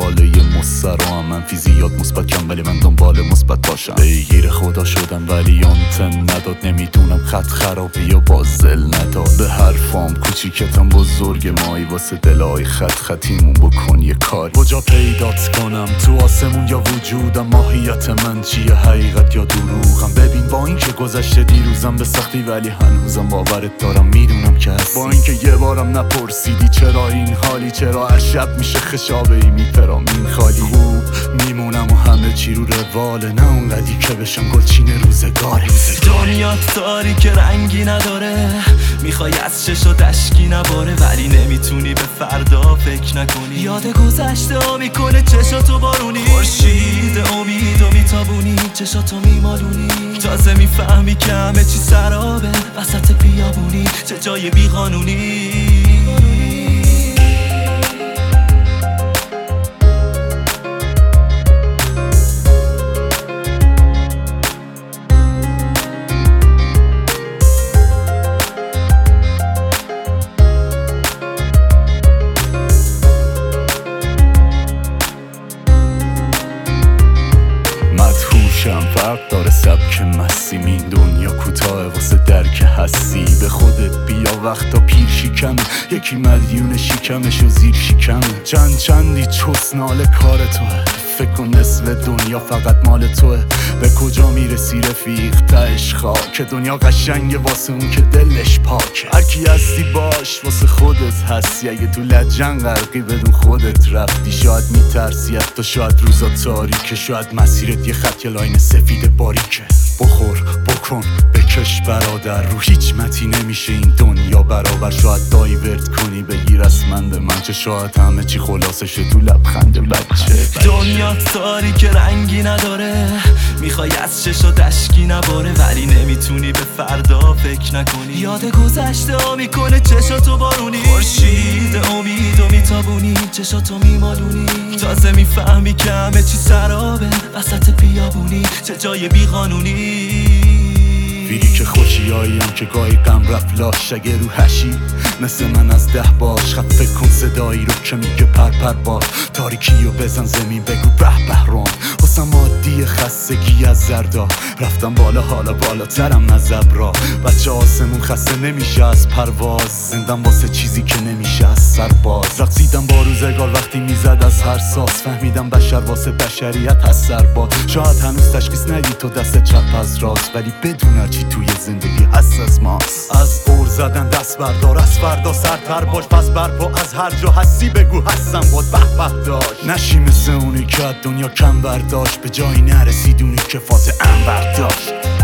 دنبال یه مسترا منفی زیاد مثبت کم، ولی من دنبال مثبت باشم. پیگیر خدا شدم ولی آنتن نداد، نمیدونم خط خرابه یا بازل نداد. به حرفام کوچیکتم بزرگ مایی، واسه دلای خطیمون بکن یه کاری. کجا پیدات کنم تو آسمون یا وجودم؟ ماهیت من چیه، حقیقت یا دروغم؟ ببین با این که گذشته دیروزم به سختی، ولی هنوزم باورت دارم، میدونم که هستی. با اینکه یه بارم نپرسیدی چرا این حالی، چرا هر شب میشه خشابه ای میپرام این خالی. خوب میمونم و همه چی رو رواله، نه اونقدی که بشم گلچین روزگاره. دنیا تاری که رنگی نداره، میخوای از چشات اشکی نباره، ولی نمیتونی به فردا فکر نکنی. یاد گذشته ها میکنه چشاتو بارونی، خورشید امید و میتابونی، چشاتو میمالونی. تازه میفهمی که همه چی سرابه، وسط بیابونی، چه جای بیقانونی. فرق داره سبک مسیم، این دنیا کوتاه واسه درک هستی. به خودت بیا وقتا پیر شکمه، یکی مدیون شکمش و زیر شکمه. چندی چسنال کار توه، فکر کن نصف دنیا فقط مال توه. به کجا میرسی رفیق تهش خاک، دنیا قشنگه واسه اون که دلش پاکه. هرکی هستی باش واسه خودت هستی، اگه تو لجن غرقی بدون خودت رفتی. شاید میترسی حتی، شاید روزا تاریکه، شاید مسیرت یه خط یه لاین سفید باریکه. بخور بکن بکش برادر، رو هیچ متی نمیشه این دنیا برابر. شاید دایورت کنی بگی رسمنده من چه، شاید همه چی خلاصشه تو لبخند بچه. دنیا تاری که رنگی نداره، میخوای از چشات اشکی نباره، ولی نمیتونی به فردا فکر نکنی. یاد گذشته ها میکنه چشاتو بارونی، خورشید امید و میتابونی، چشاتو میمالونی. تازه میفهمی که همه چی سرابه، وسط بیابونی، چه جای بیقانونی. ویری که خوشیاییم که گاهی غم رفت لاش، اگه رو هشی مثل من از 10 باش. خب فکر کن صدایی رو که میگه پر بار، تاریکی رو بزن زمین بگو به رون. واسم عادی خستگی از زردا، رفتم بالا حالا بالاترم نزب را. بچه آسمون خسته نمیشه از پرواز، زندم واسه چیزی که نمیشه از سرباز. رقصیدم با روزگار وقتی میزد از هر ساز، فهمیدم بشر واسه بشریت هست سرباز. شاید هنوز تشخیص ندی تو دست چپ از راست، ولی بدون هرچی توی زندگی هست از ماست. از اور زدن دست بردار، از فردا سرتر باش، پس برپا از هر جا هستی بگو هستم باد به داشت. نشی مثل اونی که دنیا کم برداشت، به جایی نرسید اونی که فاتح انور داشت.